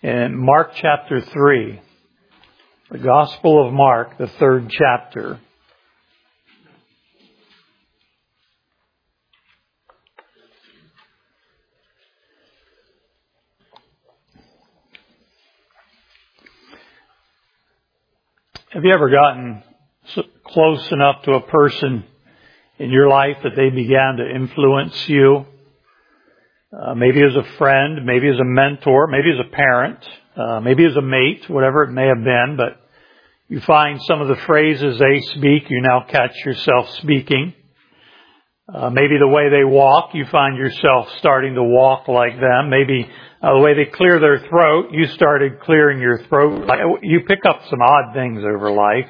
in Mark chapter 3. The Gospel of Mark, the 3rd chapter. Have you ever gotten close enough to a person in your life that they began to influence you? Maybe as a friend, maybe as a mentor, maybe as a parent, maybe as a mate, whatever it may have been, but you find some of the phrases they speak, you now catch yourself speaking. Maybe the way they walk, you find yourself starting to walk like them. Maybe the way they clear their throat, you started clearing your throat. You pick up some odd things over life.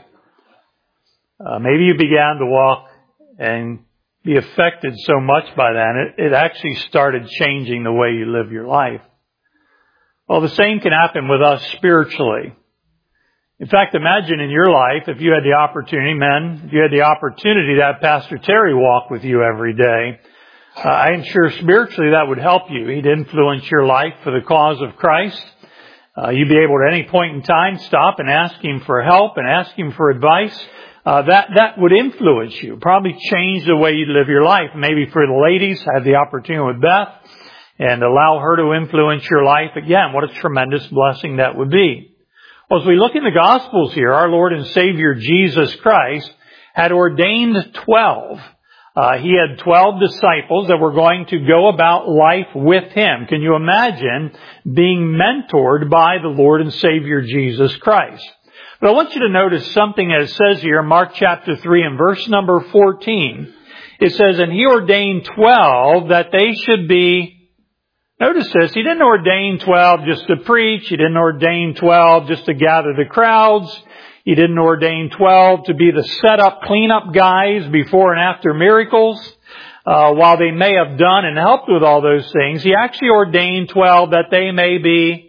Maybe you began to walk and be affected so much by that, it actually started changing the way you live your life. Well, the same can happen with us spiritually. In fact, imagine in your life, if you had the opportunity, men, if you had the opportunity to have Pastor Terry walk with you every day, I'm sure spiritually that would help you. He'd influence your life for the cause of Christ. You'd be able to at any point in time stop and ask him for help and ask him for advice. That would influence you, probably change the way you live your life. Maybe for the ladies, have the opportunity with Beth and allow her to influence your life. Again, what a tremendous blessing that would be. Well, as we look in the Gospels here, our Lord and Savior Jesus Christ had ordained 12. He had 12 disciples that were going to go about life with Him. Can you imagine being mentored by the Lord and Savior Jesus Christ? But I want you to notice something that it says here in Mark chapter 3 and verse number 14. It says, and He ordained 12 that they should be. Notice this, He didn't ordain 12 just to preach. He didn't ordain 12 just to gather the crowds. He didn't ordain 12 to be the set-up, clean-up guys before and after miracles. While they may have done and helped with all those things, He actually ordained 12 that they may be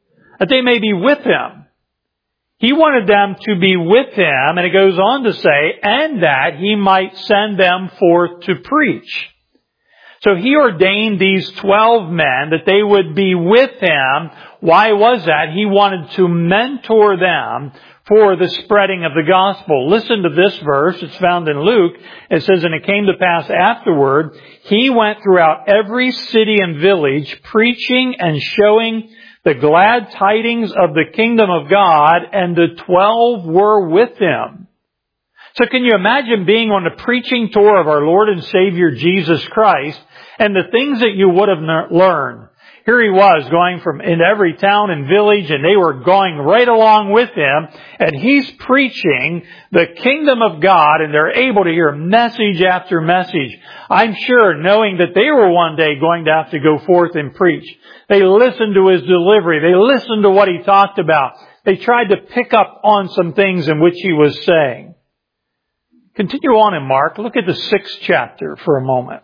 with Him. He wanted them to be with Him, and it goes on to say, and that He might send them forth to preach. So He ordained these 12 men that they would be with Him. Why was that? He wanted to mentor them for the spreading of the gospel. Listen to this verse. It's found in Luke. It says, and it came to pass afterward, He went throughout every city and village, preaching and showing the glad tidings of the kingdom of God, and the 12 were with Him. So can you imagine being on the preaching tour of our Lord and Savior Jesus Christ and the things that you would have learned? Here He was going from in every town and village, and they were going right along with Him, and He's preaching the kingdom of God, and they're able to hear message after message. I'm sure knowing that they were one day going to have to go forth and preach. They listened to His delivery. They listened to what He talked about. They tried to pick up on some things in which He was saying. Continue on in Mark. Look at the 6th chapter for a moment.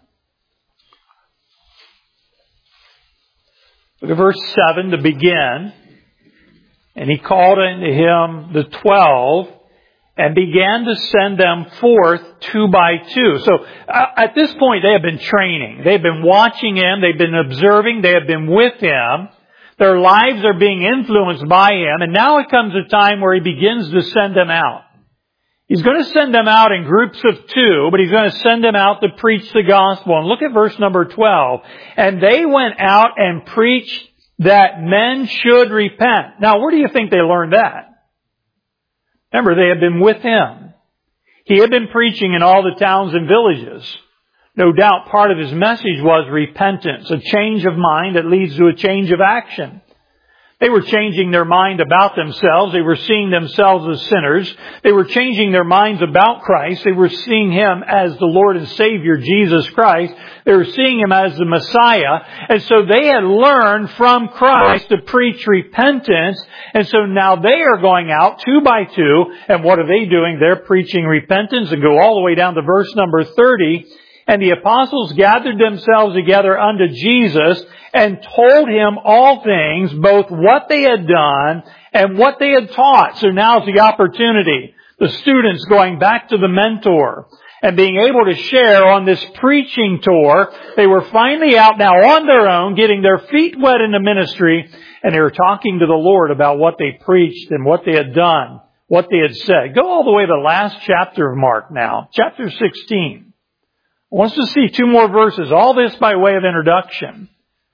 Look at verse 7 to begin. And He called unto Him the 12 and began to send them forth 2 by 2. So at this point they have been training. They've been watching Him. They've been observing. They have been with Him. Their lives are being influenced by Him. And now it comes a time where He begins to send them out. He's going to send them out in groups of 2, but He's going to send them out to preach the gospel. And look at verse number 12. And they went out and preached that men should repent. Now, where do you think they learned that? Remember, they had been with Him. He had been preaching in all the towns and villages. No doubt part of His message was repentance, a change of mind that leads to a change of action. They were changing their mind about themselves. They were seeing themselves as sinners. They were changing their minds about Christ. They were seeing Him as the Lord and Savior, Jesus Christ. They were seeing Him as the Messiah. And so they had learned from Christ to preach repentance. And so now they are going out 2 by 2. And what are they doing? They're preaching repentance, and go all the way down to verse number 30. And the apostles gathered themselves together unto Jesus and told Him all things, both what they had done and what they had taught. So now's the opportunity. The students going back to the mentor and being able to share on this preaching tour. They were finally out now on their own, getting their feet wet in the ministry, and they were talking to the Lord about what they preached and what they had done, what they had said. Go all the way to the last chapter of Mark now, chapter 16. I want us to see two more verses, all this by way of introduction.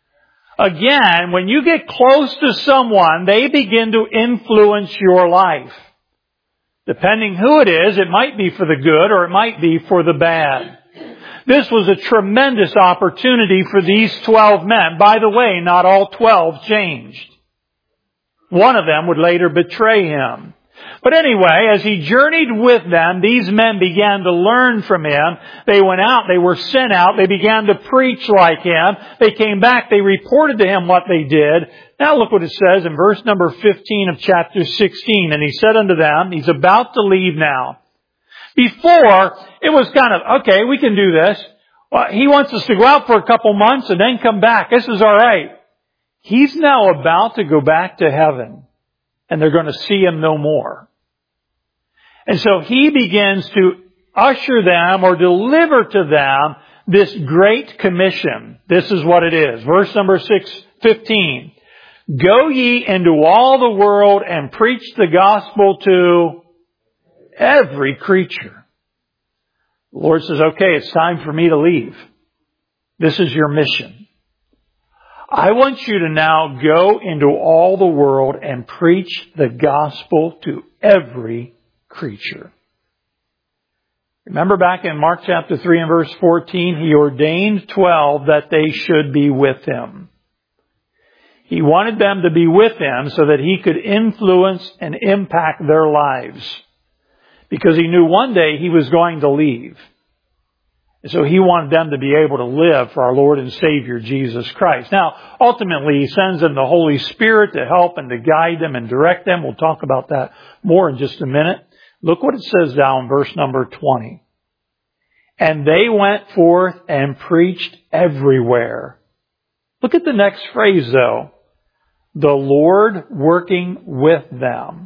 Again, when you get close to someone, they begin to influence your life. Depending who it is, it might be for the good or it might be for the bad. This was a tremendous opportunity for these 12 men. By the way, not all 12 changed. One of them would later betray him. But anyway, as he journeyed with them, these men began to learn from him. They went out, they were sent out, they began to preach like him. They came back, they reported to him what they did. Now look what it says in verse number 15 of chapter 16. And he said unto them, he's about to leave now. Before, it was kind of, okay, we can do this. Well, he wants us to go out for a couple months and then come back. This is all right. He's now about to go back to heaven, and they're going to see him no more. And so he begins to usher them or deliver to them this great commission. This is what it is. Verse number 15. Go ye into all the world and preach the gospel to every creature. The Lord says, okay, it's time for me to leave. This is your mission. I want you to now go into all the world and preach the gospel to every creature. Remember back in Mark chapter 3 and verse 14, He ordained 12 that they should be with Him. He wanted them to be with Him so that He could influence and impact their lives. Because He knew one day He was going to leave. And so He wanted them to be able to live for our Lord and Savior, Jesus Christ. Now, ultimately, He sends them the Holy Spirit to help and to guide them and direct them. We'll talk about that more in just a minute. Look what it says down in verse number 20. And they went forth and preached everywhere. Look at the next phrase, though. The Lord working with them.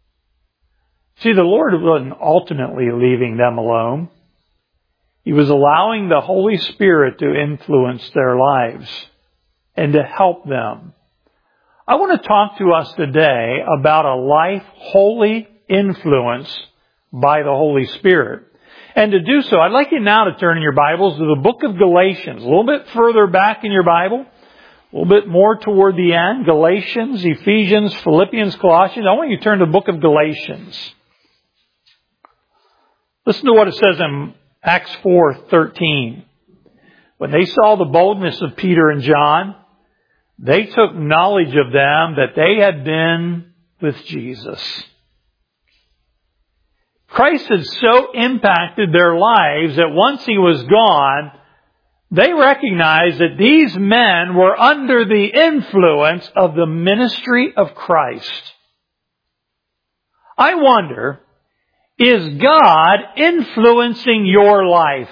See, the Lord wasn't ultimately leaving them alone. He was allowing the Holy Spirit to influence their lives and to help them. I want to talk to us today about a life wholly influenced by the Holy Spirit. And to do so, I'd like you now to turn in your Bibles to the book of Galatians. A little bit further back in your Bible. A little bit more toward the end. Galatians, Ephesians, Philippians, Colossians. I want you to turn to the book of Galatians. Listen to what it says in Acts 4:13. When they saw the boldness of Peter and John, they took knowledge of them that they had been with Jesus. Christ had so impacted their lives that once He was gone, they recognized that these men were under the influence of the ministry of Christ. I wonder, is God influencing your life?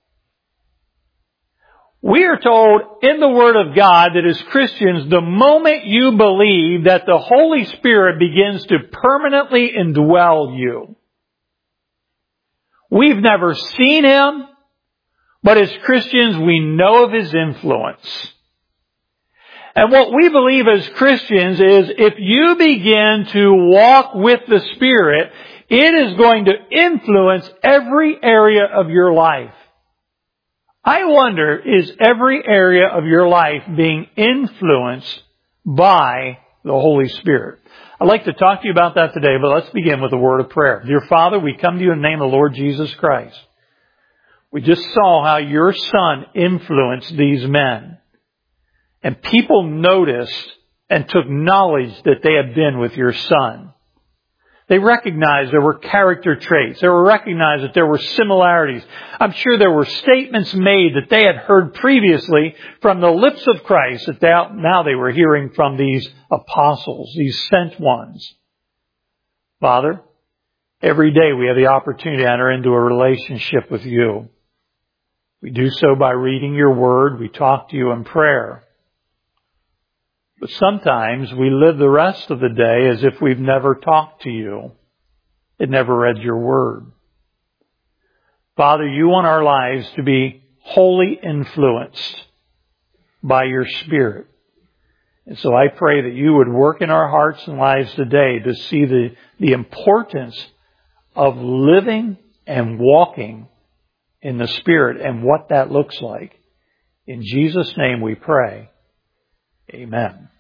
We are told in the Word of God that as Christians, the moment you believe that the Holy Spirit begins to permanently indwell you. We've never seen Him, but as Christians, we know of His influence. And what we believe as Christians is if you begin to walk with the Spirit, it is going to influence every area of your life. I wonder, is every area of your life being influenced by the Holy Spirit? I'd like to talk to you about that today, but let's begin with a word of prayer. Dear Father, we come to you in the name of the Lord Jesus Christ. We just saw how your Son influenced these men. And people noticed and took knowledge that they had been with your Son. They recognized there were character traits. They recognized that there were similarities. I'm sure there were statements made that they had heard previously from the lips of Christ that now they were hearing from these apostles, these sent ones. Father, every day we have the opportunity to enter into a relationship with you. We do so by reading your word. We talk to you in prayer. But sometimes we live the rest of the day as if we've never talked to you and never read your word. Father, you want our lives to be wholly influenced by your Spirit. And so I pray that you would work in our hearts and lives today to see the importance of living and walking in the Spirit and what that looks like. In Jesus' name we pray. Amen.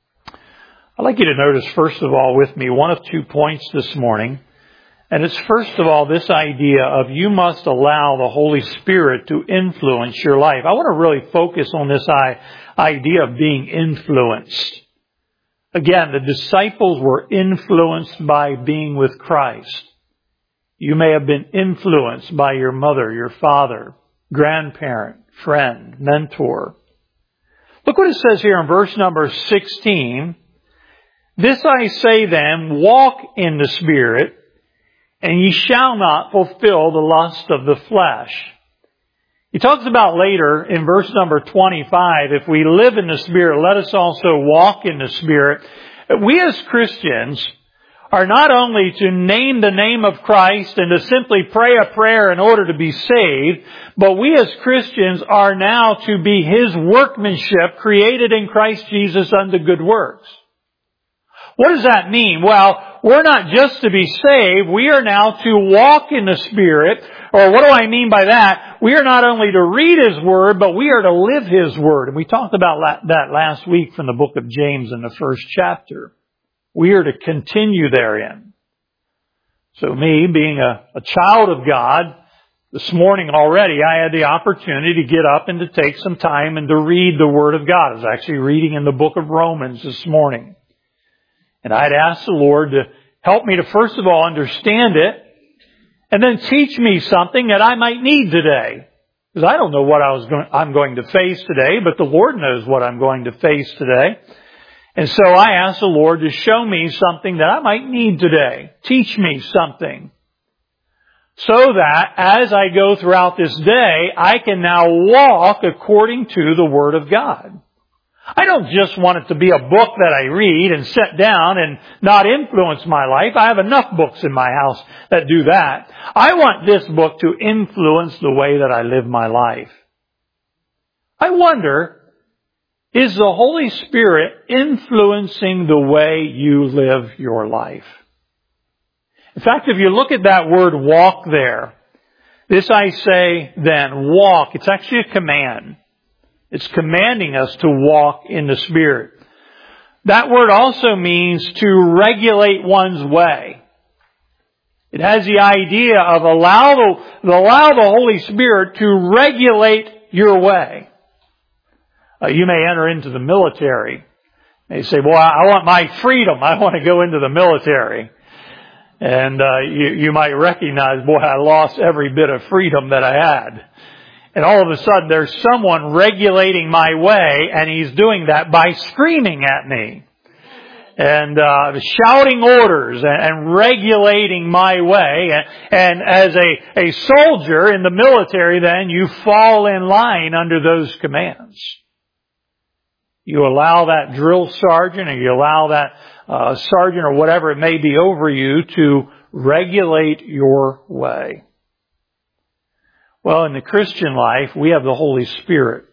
I'd like you to notice, first of all, with me, one of 2 points this morning. And it's first of all this idea of you must allow the Holy Spirit to influence your life. I want to really focus on this idea of being influenced. Again, the disciples were influenced by being with Christ. You may have been influenced by your mother, your father, grandparent, friend, mentor. Look what it says here in verse number 16. This I say then, walk in the Spirit, and ye shall not fulfill the lust of the flesh. He talks about later in verse number 25, if we live in the Spirit, let us also walk in the Spirit. We as Christians are not only to name the name of Christ and to simply pray a prayer in order to be saved, but we as Christians are now to be His workmanship created in Christ Jesus unto good works. What does that mean? Well, we're not just to be saved, we are now to walk in the Spirit. Or what do I mean by that? We are not only to read His Word, but we are to live His Word. And we talked about that last week from the book of James in the first chapter. We are to continue therein. So me, being a child of God, this morning already I had the opportunity to get up and to take some time and to read the Word of God. I was actually reading in the book of Romans this morning. And I'd asked the Lord to help me to first of all understand it, and then teach me something that I might need today. Because I don't know what I'm going to face today, but the Lord knows what I'm going to face today. And so I asked the Lord to show me something that I might need today. Teach me something. So that as I go throughout this day, I can now walk according to the Word of God. I don't just want it to be a book that I read and sit down and not influence my life. I have enough books in my house that do that. I want this book to influence the way that I live my life. I wonder, is the Holy Spirit influencing the way you live your life? In fact, if you look at that word walk there, this I say then, walk, it's actually a command. It's commanding us to walk in the Spirit. That word also means to regulate one's way. It has the idea of allow the Holy Spirit to regulate your way. You may enter into the military. You say, well, I want my freedom. I want to go into the military. And you might recognize, boy, I lost every bit of freedom that I had. And all of a sudden there's someone regulating my way, and he's doing that by screaming at me. And shouting orders and regulating my way. And as a soldier in the military, then you fall in line under those commands. You allow that drill sergeant, or you allow that sergeant or whatever it may be over you to regulate your way. Well, in the Christian life, we have the Holy Spirit.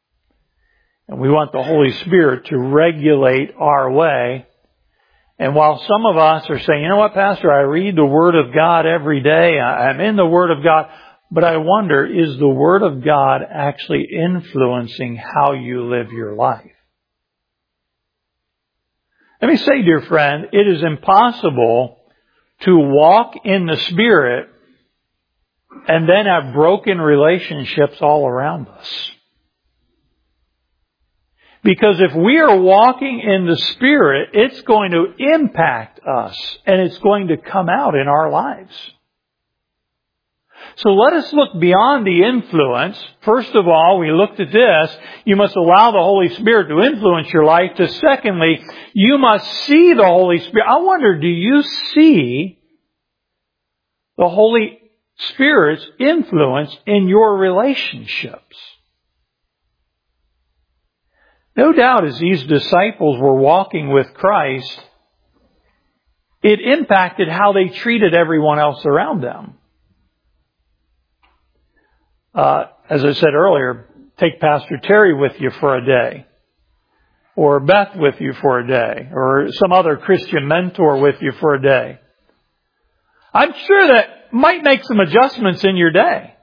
And we want the Holy Spirit to regulate our way. And while some of us are saying, you know what, Pastor, I read the Word of God every day. I'm in the Word of God. But I wonder, is the Word of God actually influencing how you live your life? Let me say, dear friend, it is impossible to walk in the Spirit and then have broken relationships all around us. Because if we are walking in the Spirit, it's going to impact us, and it's going to come out in our lives. So let us look beyond the influence. First of all, we looked at this. You must allow the Holy Spirit to influence your life. Secondly, you must see the Holy Spirit. I wonder, do you see the Holy Spirit's influence in your relationships? No doubt as these disciples were walking with Christ, it impacted how they treated everyone else around them. As I said earlier, take Pastor Terry with you for a day. or Beth with you for a day, or some other Christian mentor with you for a day. I'm sure that might make some adjustments in your day.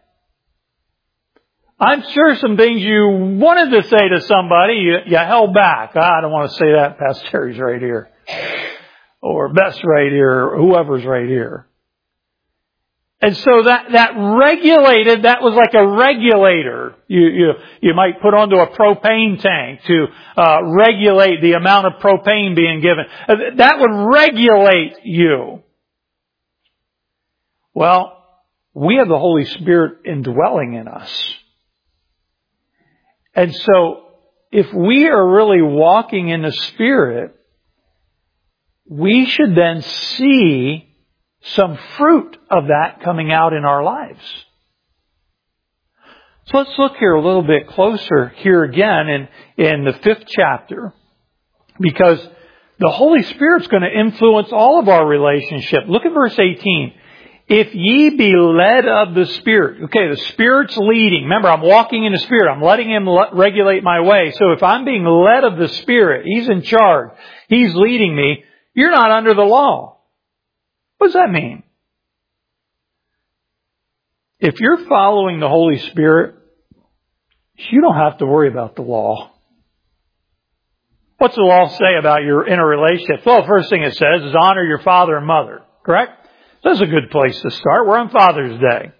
I'm sure some things you wanted to say to somebody, you held back. I don't want to say that. Pastor Terry's right here. Or Beth's right here, or whoever's right here. And so that regulated, that was like a regulator. You might put onto a propane tank to regulate the amount of propane being given. That would regulate you. Well, we have the Holy Spirit indwelling in us. And so, if we are really walking in the Spirit, we should then see some fruit of that coming out in our lives. So let's look here a little bit closer here again in the 5th chapter, because the Holy Spirit's going to influence all of our relationship. Look at verse 18. If ye be led of the Spirit. Okay, the Spirit's leading. Remember, I'm walking in the Spirit. I'm letting Him regulate my way. So if I'm being led of the Spirit, He's in charge. He's leading me. You're not under the law. What does that mean? If you're following the Holy Spirit, you don't have to worry about the law. What's the law say about your interrelationship? Well, the first thing it says is honor your father and mother. Correct? That's a good place to start. We're on Father's Day.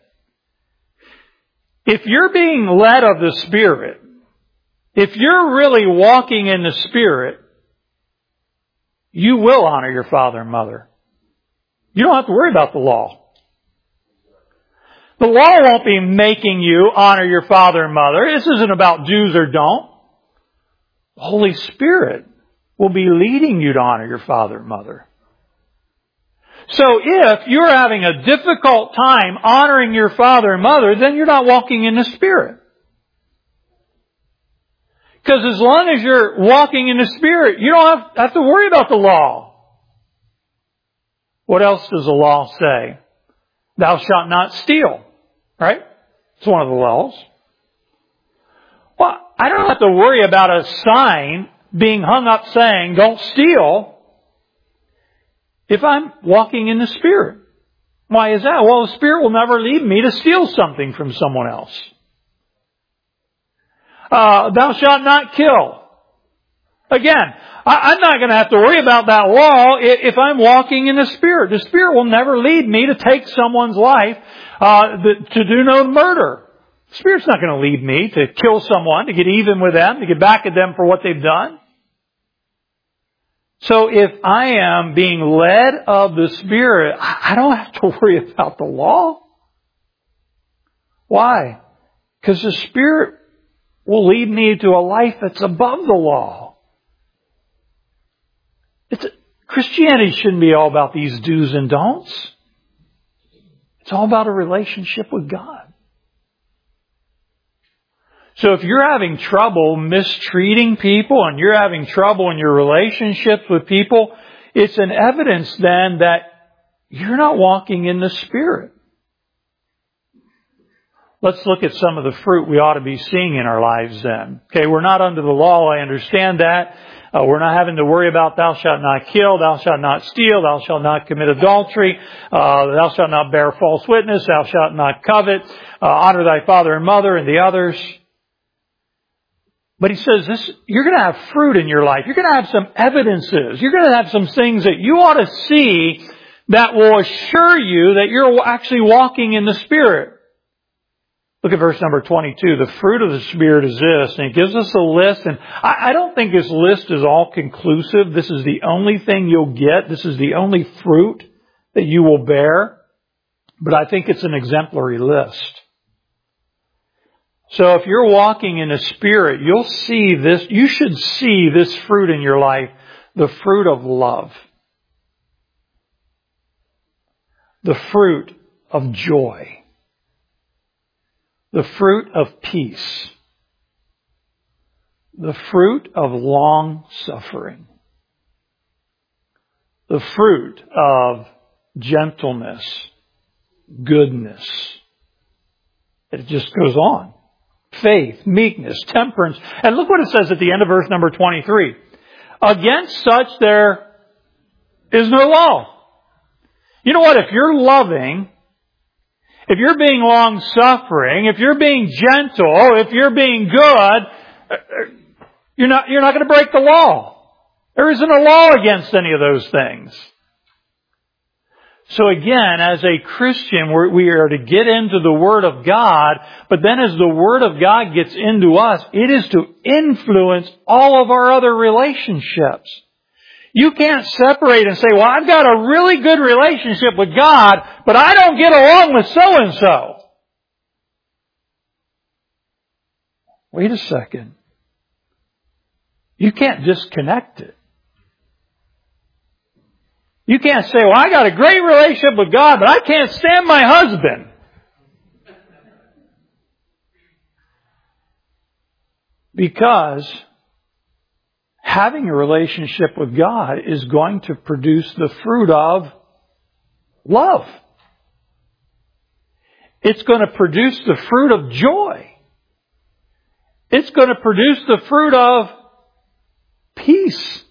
If you're being led of the Spirit, if you're really walking in the Spirit, you will honor your father and mother. You don't have to worry about the law. The law won't be making you honor your father and mother. This isn't about do's or don't. The Holy Spirit will be leading you to honor your father and mother. So if you're having a difficult time honoring your father and mother, then you're not walking in the Spirit. Because as long as you're walking in the Spirit, you don't have to worry about the law. What else does the law say? Thou shalt not steal. Right? It's one of the laws. Well, I don't have to worry about a sign being hung up saying, don't steal, if I'm walking in the Spirit. Why is that? Well, the Spirit will never lead me to steal something from someone else. Thou shalt not kill. Again, I'm not going to have to worry about that law if I'm walking in the Spirit. The Spirit will never lead me to take someone's life, to do no murder. The Spirit's not going to lead me to kill someone, to get even with them, to get back at them for what they've done. So if I am being led of the Spirit, I don't have to worry about the law. Why? Because the Spirit will lead me to a life that's above the law. Christianity shouldn't be all about these do's and don'ts. It's all about a relationship with God. So if you're having trouble mistreating people and you're having trouble in your relationships with people, it's an evidence then that you're not walking in the Spirit. Let's look at some of the fruit we ought to be seeing in our lives then. Okay, we're not under the law, I understand that. We're not having to worry about thou shalt not kill, thou shalt not steal, thou shalt not commit adultery, thou shalt not bear false witness, thou shalt not covet, honor thy father and mother and the others. But he says this, you're going to have fruit in your life. You're going to have some evidences. You're going to have some things that you ought to see that will assure you that you're actually walking in the Spirit. Look at verse number 22. The fruit of the Spirit is this. And it gives us a list. And I don't think this list is all conclusive. This is the only thing you'll get. This is the only fruit that you will bear. But I think it's an exemplary list. So if you're walking in the Spirit, you'll see this. You should see this fruit in your life. The fruit of love. The fruit of joy. The fruit of peace. The fruit of long suffering. The fruit of gentleness, goodness. It just goes on. faith, meekness, temperance. And look what it says at the end of verse number 23. Against such there is no law. You know what? If you're loving, if you're being long-suffering, if you're being gentle, if you're being good, you're not going to break the law. There isn't a law against any of those things. So again, as a Christian, we are to get into the Word of God, but then as the Word of God gets into us, it is to influence all of our other relationships. You can't separate and say, well, I've got a really good relationship with God, but I don't get along with so-and-so. Wait a second. You can't disconnect it. You can't say, well, I got a great relationship with God, but I can't stand my husband. Because having a relationship with God is going to produce the fruit of love. It's going to produce the fruit of joy. It's going to produce the fruit of peace.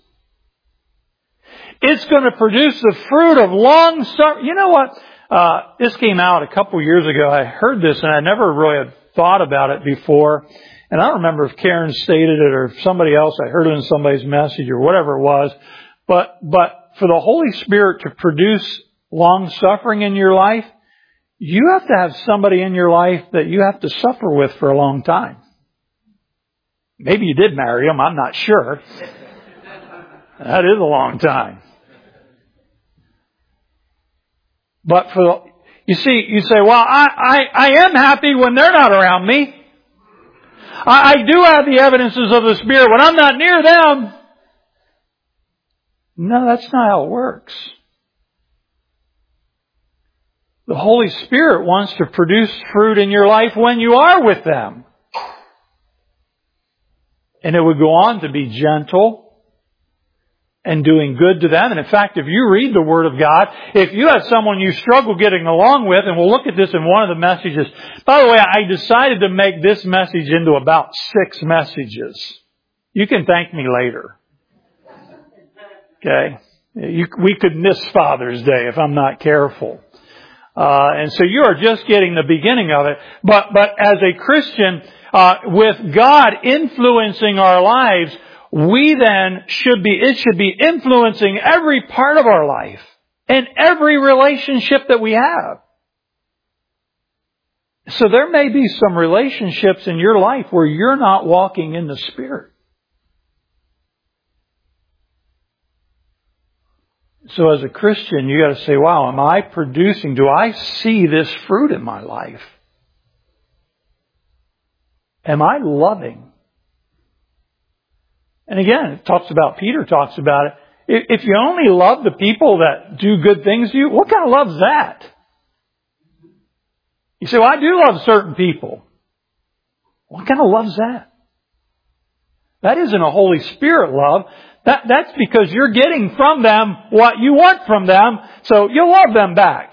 It's going to produce the fruit of long suffering. You know what? This came out a couple years ago. I heard this and I never really had thought about it before. And I don't remember if Karen stated it or if somebody else, I heard it in somebody's message or whatever it was. But for the Holy Spirit to produce long suffering in your life, you have to have somebody in your life that you have to suffer with for a long time. Maybe you did marry them. I'm not sure. That is a long time. But you say, well, I am happy when they're not around me. I do have the evidences of the Spirit when I'm not near them. No, that's not how it works. The Holy Spirit wants to produce fruit in your life when you are with them. And it would go on to be gentle and doing good to them. And in fact, if you read the Word of God, if you have someone you struggle getting along with, and we'll look at this in one of the messages. By the way, I decided to make this message into about 6 messages. You can thank me later. Okay? We could miss Father's Day if I'm not careful. And so you are just getting the beginning of it. But as a Christian, with God influencing our lives, it should be influencing every part of our life and every relationship that we have. So there may be some relationships in your life where you're not walking in the Spirit. So as a Christian, you got to say, wow, am I producing? Do I see this fruit in my life? Am I loving? And again, Peter talks about it. If you only love the people that do good things to you, what kind of love is that? You say, well, I do love certain people. What kind of love is that? That isn't a Holy Spirit love. That's because you're getting from them what you want from them, so you'll love them back.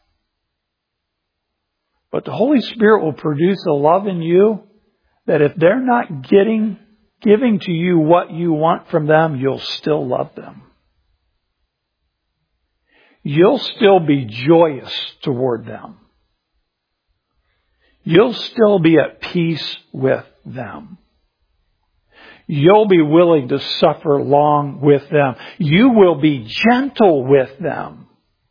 But the Holy Spirit will produce a love in you that if they're not giving to you what you want from them, you'll still love them. You'll still be joyous toward them. You'll still be at peace with them. You'll be willing to suffer long with them. You will be gentle with them.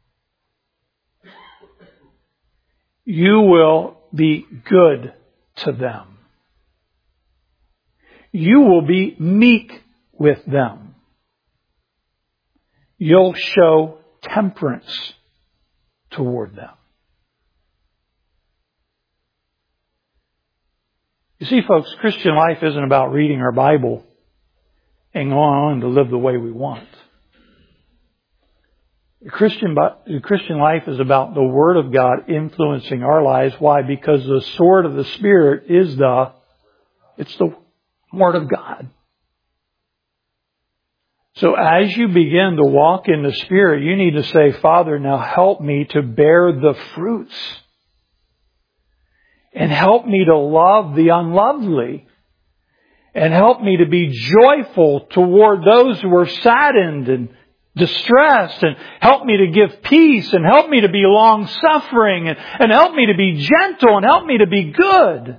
You will be good to them. You will be meek with them. You'll show temperance toward them. You see, folks, Christian life isn't about reading our Bible and going on to live the way we want. The Christian life is about the Word of God influencing our lives. Why? Because the sword of the Spirit is the Word of God. So as you begin to walk in the Spirit, you need to say, Father, now help me to bear the fruits. and help me to love the unlovely, and help me to be joyful toward those who are saddened and distressed, and help me to give peace, and help me to be long-suffering, and help me to be gentle, and help me to be good.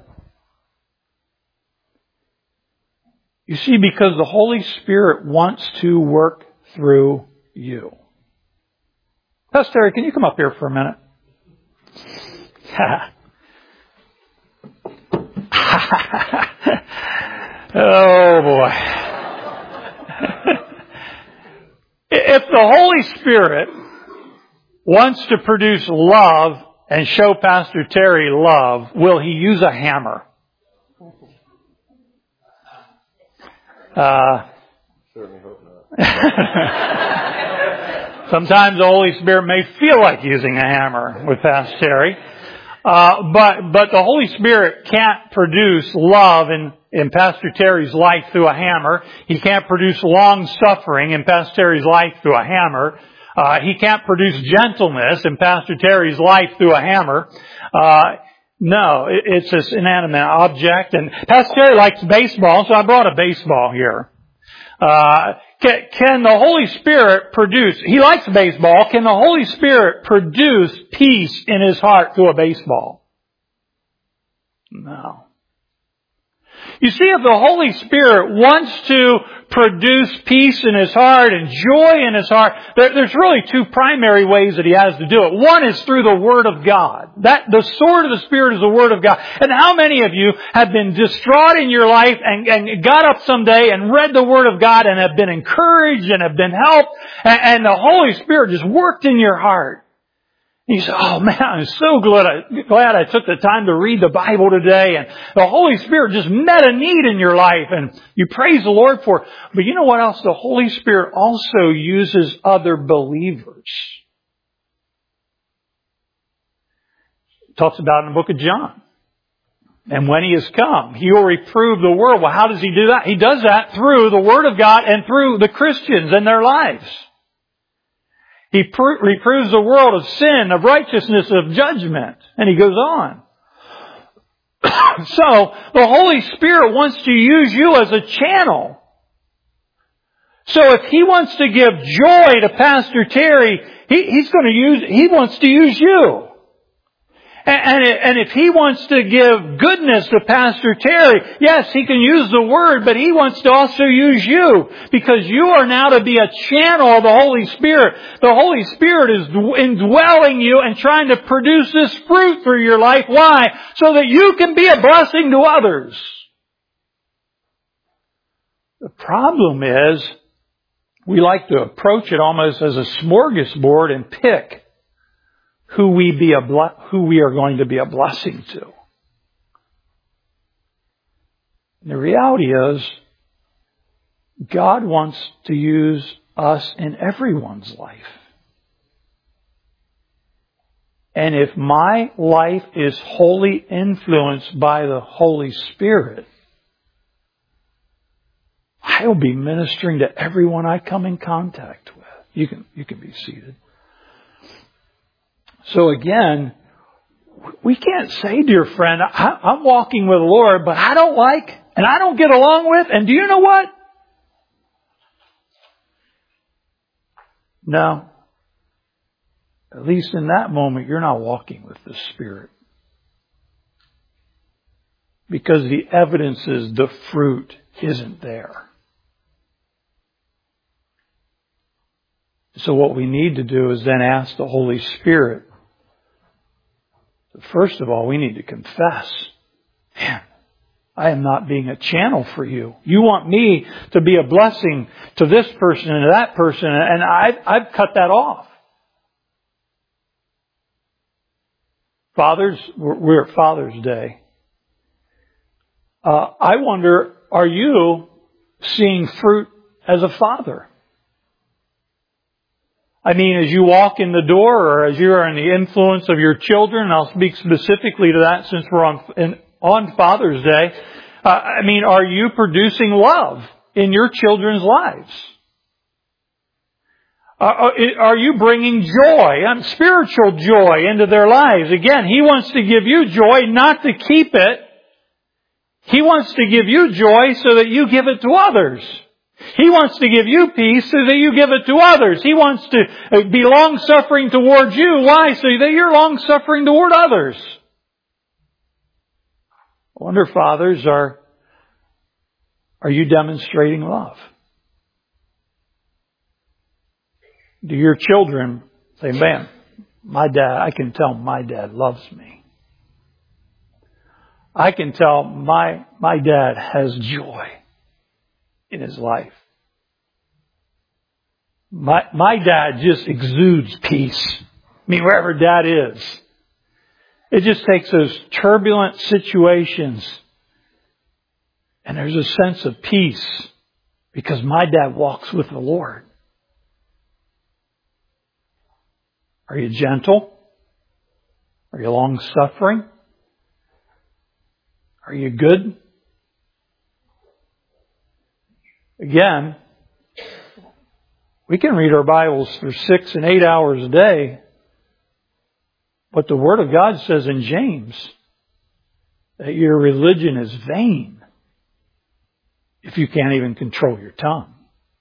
You see, because the Holy Spirit wants to work through you. Pastor Terry, can you come up here for a minute? Oh boy. If the Holy Spirit wants to produce love and show Pastor Terry love, will He use a hammer? Certainly hope not. Sometimes the Holy Spirit may feel like using a hammer with Pastor Terry. But the Holy Spirit can't produce love in Pastor Terry's life through a hammer. He can't produce long suffering in Pastor Terry's life through a hammer. He can't produce gentleness in Pastor Terry's life through a hammer. No, it's this inanimate object. And Pastor Terry likes baseball, so I brought a baseball here. Can the Holy Spirit produce, he likes baseball, can the Holy Spirit produce peace in his heart through a baseball? No. You see, if the Holy Spirit wants to produce peace in his heart and joy in his heart, there's really two primary ways that he has to do it. One is through the Word of God. The sword of the Spirit is the Word of God. And how many of you have been distraught in your life and got up someday and read the Word of God and have been encouraged and have been helped, and the Holy Spirit just worked in your heart? And you say, oh man, I'm so glad I took the time to read the Bible today, and the Holy Spirit just met a need in your life, and you praise the Lord for it. But you know what else? The Holy Spirit also uses other believers. It talks about in the book of John. And when He has come, He will reprove the world. Well, how does He do that? He does that through the Word of God and through the Christians and their lives. He reproves the world of sin, of righteousness, of judgment. And He goes on. So, the Holy Spirit wants to use you as a channel. So if He wants to give joy to Pastor Terry, He wants to use you. And if He wants to give goodness to Pastor Terry, yes, He can use the Word, but He wants to also use you, because you are now to be a channel of the Holy Spirit. The Holy Spirit is indwelling you and trying to produce this fruit through your life. Why? So that you can be a blessing to others. The problem is, we like to approach it almost as a smorgasbord and pick who we are going to be a blessing to. And the reality is, God wants to use us in everyone's life. And if my life is wholly influenced by the Holy Spirit, I will be ministering to everyone I come in contact with. You can be seated. So again, we can't say, dear friend, I'm walking with the Lord, but I don't like, and I don't get along with, and do you know what? No. At least in that moment, you're not walking with the Spirit. Because the evidence is the fruit isn't there. So what we need to do is then ask the Holy Spirit. First of all, we need to confess. Man, I am not being a channel for you. You want me to be a blessing to this person and to that person, and I've cut that off. Fathers, we're at Father's Day. I wonder, are you seeing fruit as a father? I mean, as you walk in the door, or as you are in the influence of your children, and I'll speak specifically to that since we're on Father's Day. Are you producing love in your children's lives? Are you bringing joy, spiritual joy into their lives? Again, He wants to give you joy, not to keep it. He wants to give you joy so that you give it to others. He wants to give you peace so that you give it to others. He wants to be long-suffering towards you. Why? So that you're long-suffering toward others. I wonder, fathers, are you demonstrating love? Do your children say, man, I can tell my dad loves me. I can tell my dad has joy in his life. My dad just exudes peace. I mean, wherever dad is. It just takes those turbulent situations and there's a sense of peace because my dad walks with the Lord. Are you gentle? Are you long-suffering? Are you good? Again, we can read our Bibles for 6 and 8 hours a day, but the Word of God says in James that your religion is vain if you can't even control your tongue.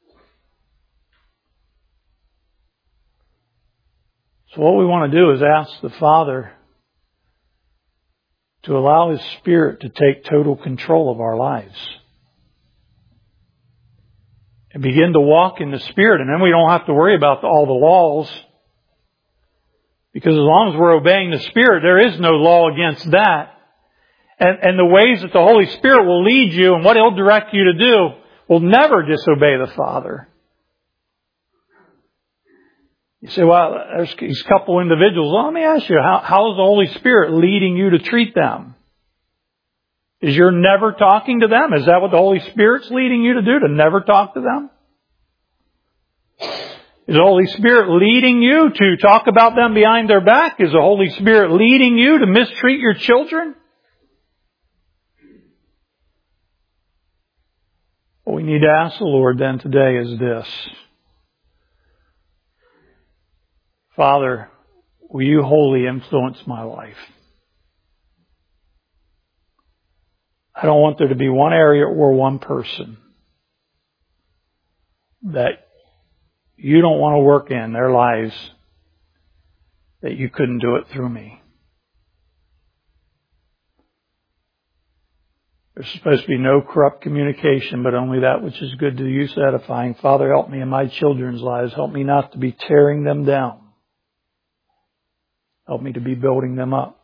So what we want to do is ask the Father to allow His Spirit to take total control of our lives. And begin to walk in the Spirit. And then we don't have to worry about all the laws. Because as long as we're obeying the Spirit, there is no law against that. And the ways that the Holy Spirit will lead you and what He'll direct you to do will never disobey the Father. You say, well, there's these couple individuals. Well, let me ask you, how is the Holy Spirit leading you to treat them? Is you're never talking to them? Is that what the Holy Spirit's leading you to do? To never talk to them? Is the Holy Spirit leading you to talk about them behind their back? Is the Holy Spirit leading you to mistreat your children? What we need to ask the Lord then today is this. Father, will you wholly influence my life? I don't want there to be one area or one person that you don't want to work in their lives that you couldn't do it through me. There's supposed to be no corrupt communication, but only that which is good to you, edifying. Father, help me in my children's lives. Help me not to be tearing them down. Help me to be building them up.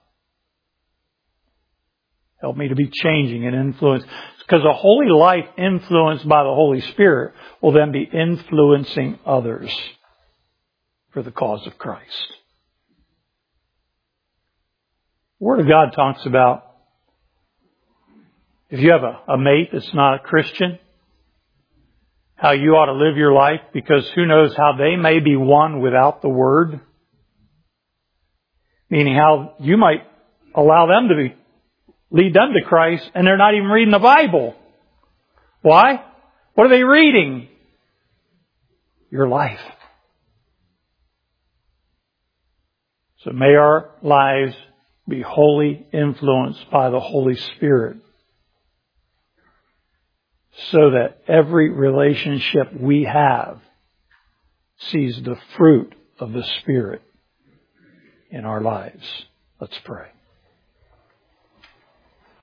Help me to be changing and influence. Because a holy life influenced by the Holy Spirit will then be influencing others for the cause of Christ. The Word of God talks about if you have a mate that's not a Christian, how you ought to live your life, because who knows how they may be won without the Word. Meaning how you might allow them to lead them to Christ and they're not even reading the Bible. Why? What are they reading? Your life. So may our lives be wholly influenced by the Holy Spirit, so that every relationship we have sees the fruit of the Spirit in our lives. Let's pray.